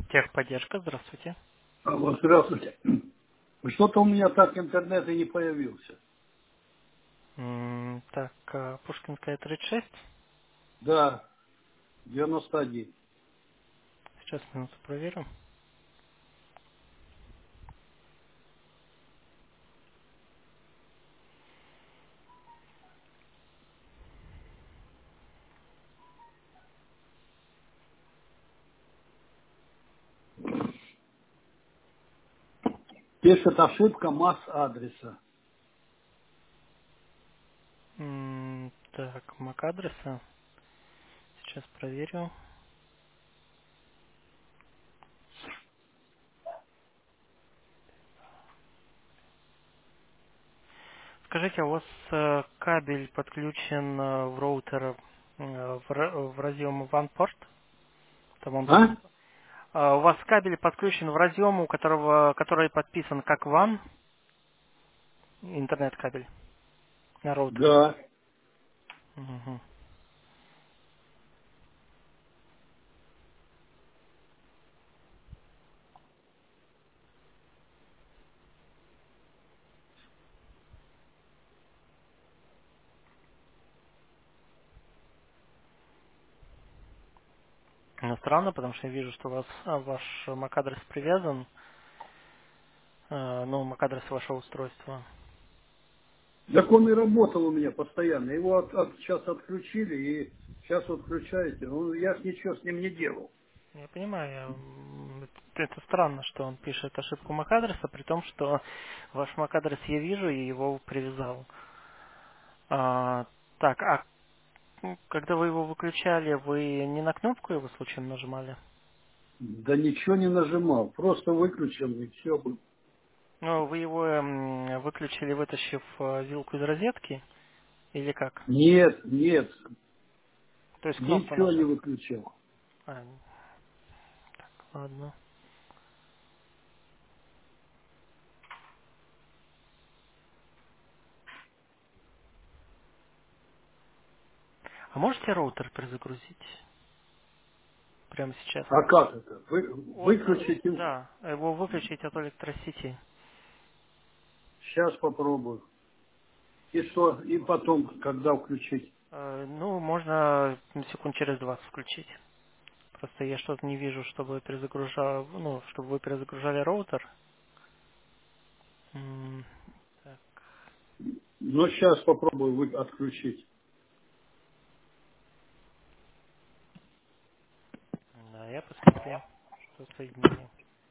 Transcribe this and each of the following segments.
Техподдержка, здравствуйте. Вот, здравствуйте. Что-то у меня так интернет и не появился. Так, Пушкинская 36. Да, 91. Сейчас минуту проверю. Пишет ошибка масс-адреса. Так, MAC адреса. Сейчас проверю. Скажите, а у вас кабель подключен в роутер в разъем OnePort? Там он А? у вас кабель подключен в разъем, который подписан как WAN, интернет-кабель на роутер. Да. Мгм. Ну, странно, потому что я вижу, что у вас ваш MAC-адрес привязан, ну, MAC-адрес вашего устройства. Так он и работал у меня постоянно. Его сейчас отключили, и сейчас вот включаете. Ну, я ж ничего с ним не делал. Я понимаю, это странно, что он пишет ошибку MAC-адреса, при том, что ваш MAC-адрес я вижу и его привязал. Так, когда вы его выключали, вы не на кнопку его случайно нажимали? Да ничего не нажимал. Просто выключил, и все. Ну, вы его выключили, вытащив вилку из розетки, или как? Нет, нет, То есть кнопку ничего не нажали? выключал. А, ладно. А можете роутер перезагрузить прямо сейчас? А как это? Выключите? Да, его выключить от электросети. Сейчас попробую. И что? И потом, когда включить? Ну, можно секунд через 20 включить. Просто я что-то не вижу, чтобы перезагружал, ну, чтобы вы перезагружали роутер. Так, Ну, сейчас попробую отключить. да, я посмотрю, что соединение.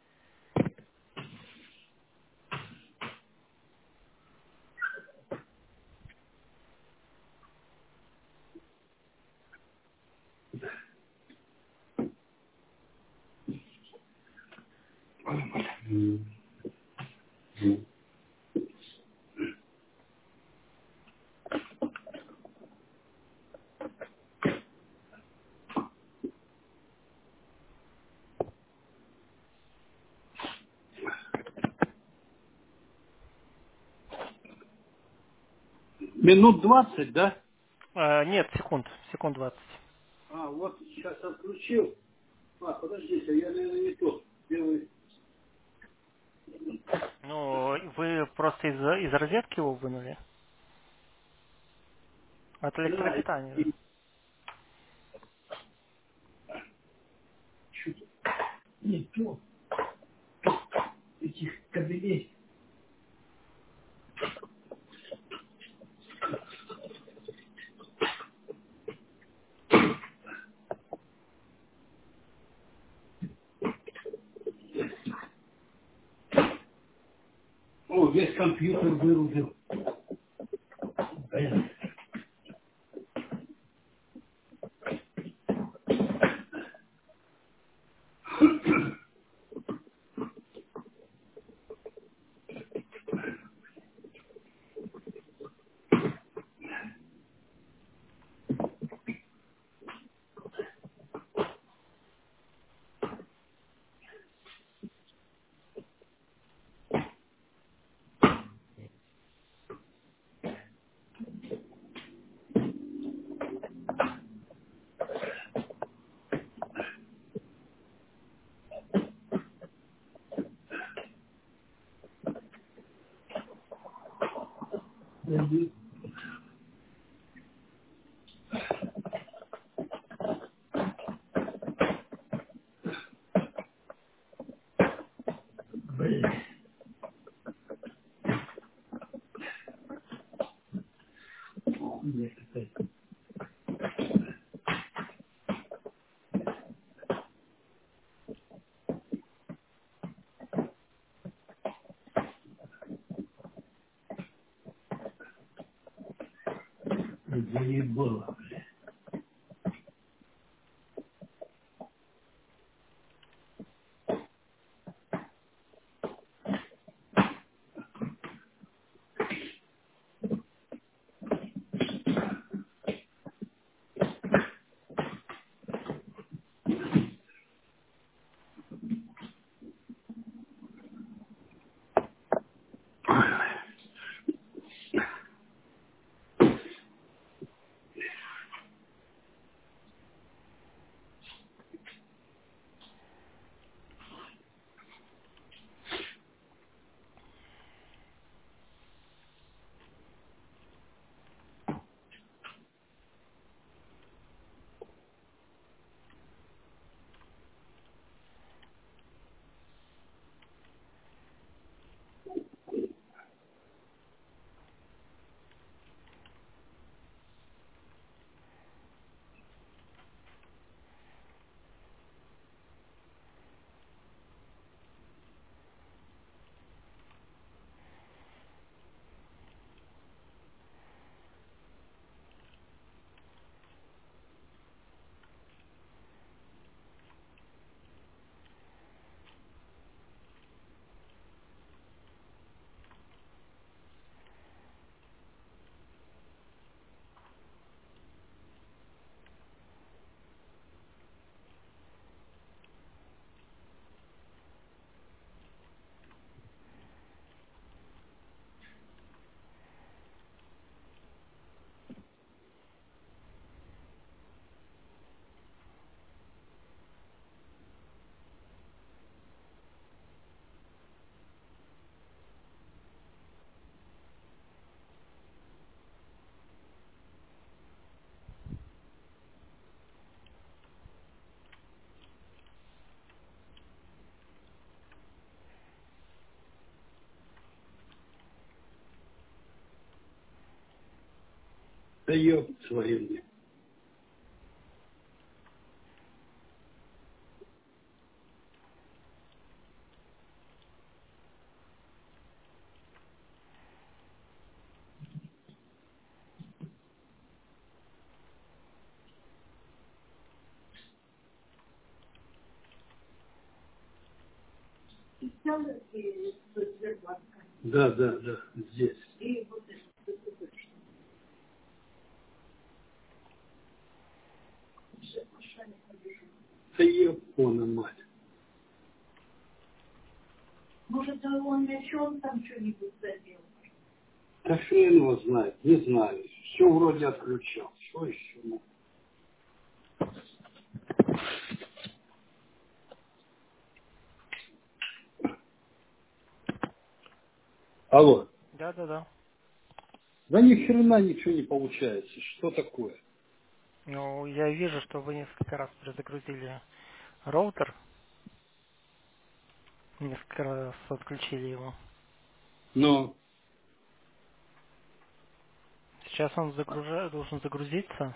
Минут 20, да? Нет, секунд 20. А, вот сейчас отключил. А, подождите, я, наверное, не тот. Белый. Ну, вы просто из розетки его вынули? От Да, электропитания, да? и чуть не то. Этих кабелей. О, весь компьютер вырубил. Блин. Блин, нет, какая-то заебало, блин. Да ёб твою. Да, да, да, здесь. Да ёбаная мать. Может, он еще там что-нибудь задел? Да хрен его знает, не знаю. Все вроде отключал. Что еще? Алло. Да-да-да. Да ни хрена ничего не получается. Что такое? Ну, я вижу, что вы несколько раз перезагрузили роутер, несколько раз отключили его. Но Сейчас он должен загрузиться.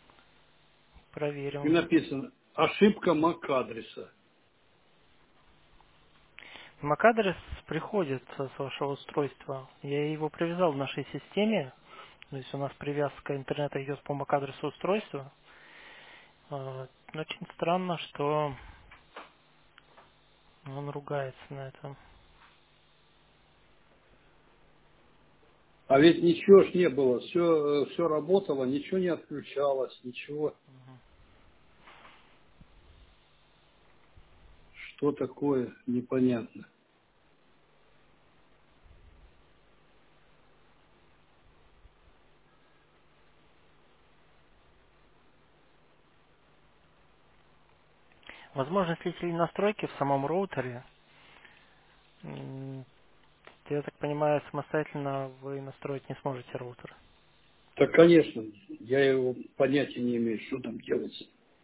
и Проверим. написано ошибка MAC-адреса. MAC-адрес приходит с вашего устройства. Я его привязал в нашей системе. То есть у нас привязка интернета идет по MAC-адресу устройства. Очень странно, что он ругается на этом. А ведь ничего ж не было. Все работало, ничего не отключалось, ничего. Что такое, непонятно. Возможно, если настройки в самом роутере, я так понимаю, самостоятельно вы настроить не сможете роутер. Так, конечно, я его понятия не имею, что там делается.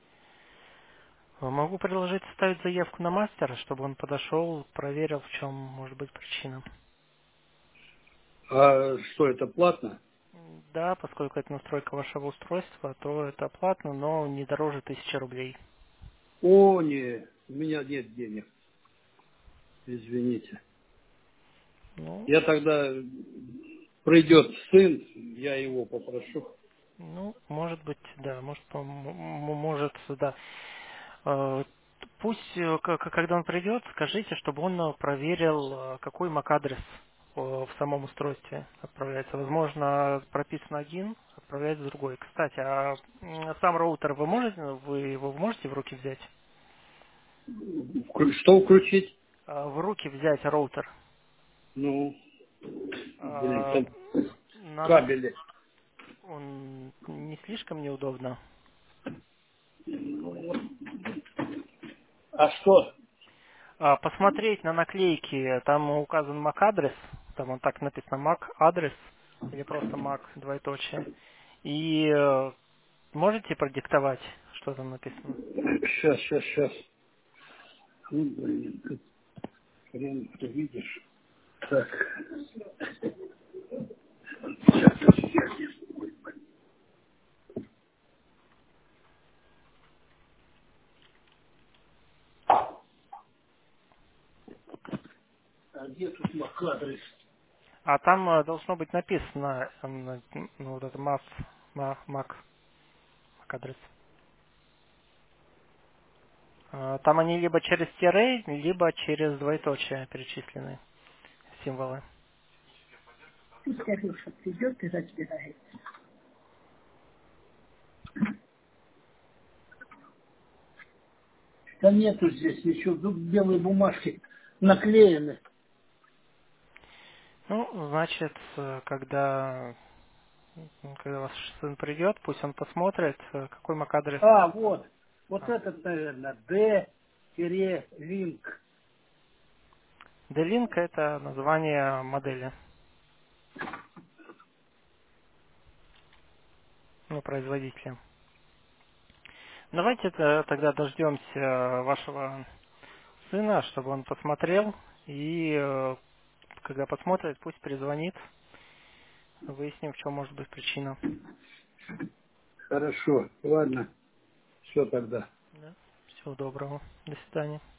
Могу предложить ставить заявку на мастера, чтобы он подошел, проверил, в чем может быть причина. А что, это платно? Да, поскольку это настройка вашего устройства, то это платно, но не дороже 1000 рублей. О, не, у меня нет денег, извините. Ну, Я тогда, придет сын, я его попрошу. может быть, да, может, да. Э, Пусть, когда он придет, скажите, чтобы он проверил, какой MAC-адрес в самом устройстве отправляется. Возможно, прописан один, отправляется другой. Кстати, а сам роутер вы его можете в руки взять? Что включить? В руки взять роутер. Ну, блин, А, там Надо, кабели. он не слишком неудобно. А что? Посмотреть на наклейки, там указан MAC-адрес, там он так написано MAC-адрес, или просто MAC, двоеточие. И можете продиктовать, что там написано? Сейчас. Ну, блин, тут хрен ты видишь. Так, а где тут MAC-адрес? А там должно быть написано, ну, вот это MAC-адрес. Там они либо через тире, либо через двоеточие перечислены символы. Тут Кирюша придет и разбирает. Да нету здесь ничего, тут белые бумажки наклеены. Ну, значит, когда ваш сын придет, пусть он посмотрит, какой MAC-адрес. А, вот. Вот А, этот, наверное, D-Link. D-Link — это название модели, ну, производителя. Давайте тогда дождемся вашего сына, чтобы он посмотрел, и когда посмотрит, пусть перезвонит, выясним, в чем может быть причина. Хорошо, ладно, все тогда. Да. Всего доброго. До свидания.